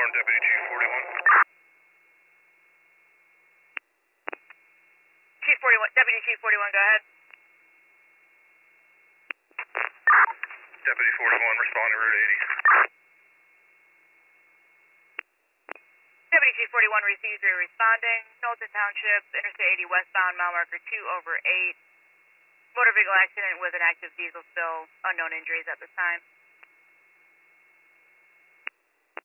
Deputy Chief 41. Chief 41, Deputy Chief 41, go ahead. Deputy 41, respond to Route 80. Deputy Chief 41 receives your responding. Knowlton Township, Interstate 80 westbound, mile marker 2/8. Motor vehicle accident with an active diesel spill. Unknown injuries at this time.